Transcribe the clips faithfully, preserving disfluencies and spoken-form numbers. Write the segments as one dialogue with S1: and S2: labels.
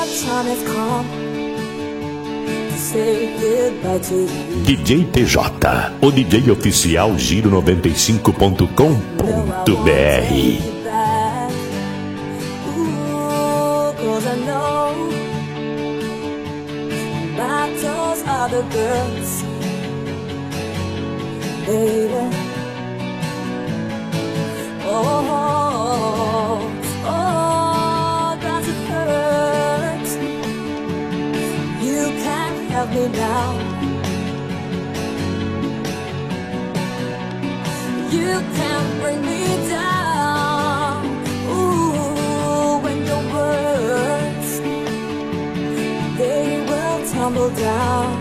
S1: D J P J, o D J oficial Giro noventa e cinco ponto com ponto b r.
S2: Help me now. You can't bring me down. Ooh, when your words, they will tumble down.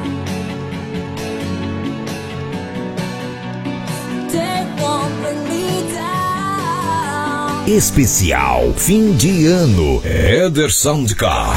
S2: They won't bring me down.
S3: Especial fim de ano Éder Soundcar.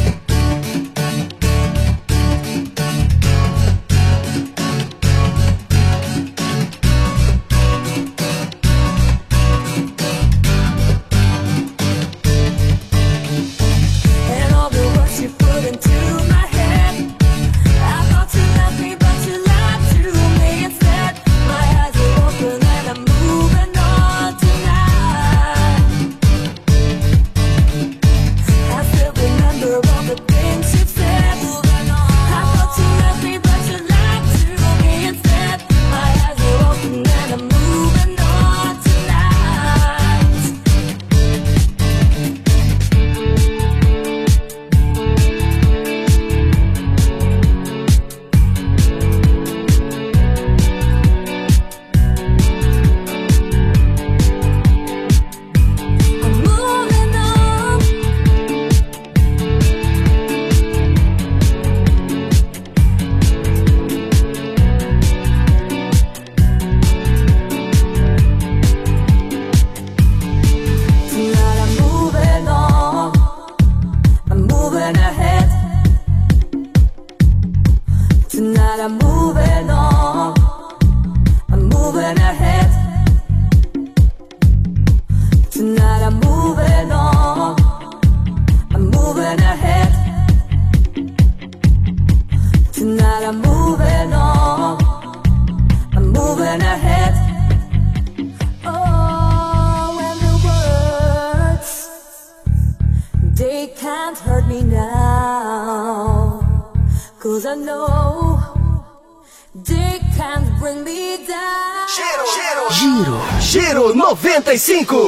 S4: Giro, Giro noventa e cinco.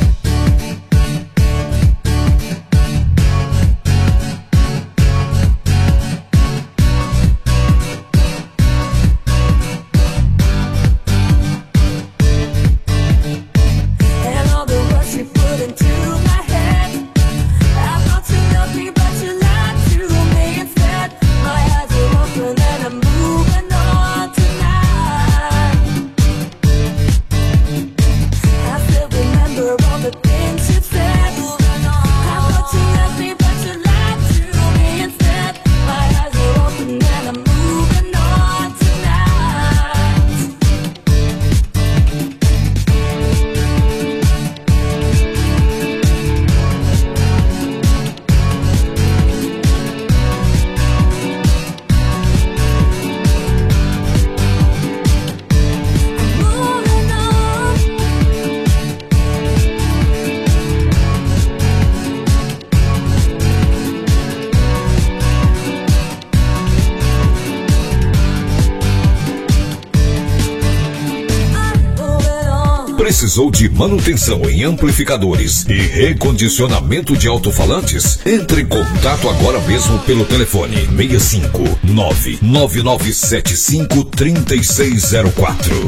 S3: Precisou de manutenção em amplificadores e recondicionamento de alto-falantes? Entre em contato agora mesmo pelo telefone seis cinco nove nove nove sete cinco três seis zero quatro.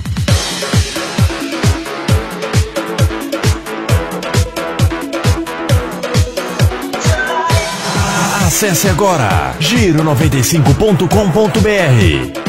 S5: Acesse agora giro noventa e cinco ponto com ponto b r.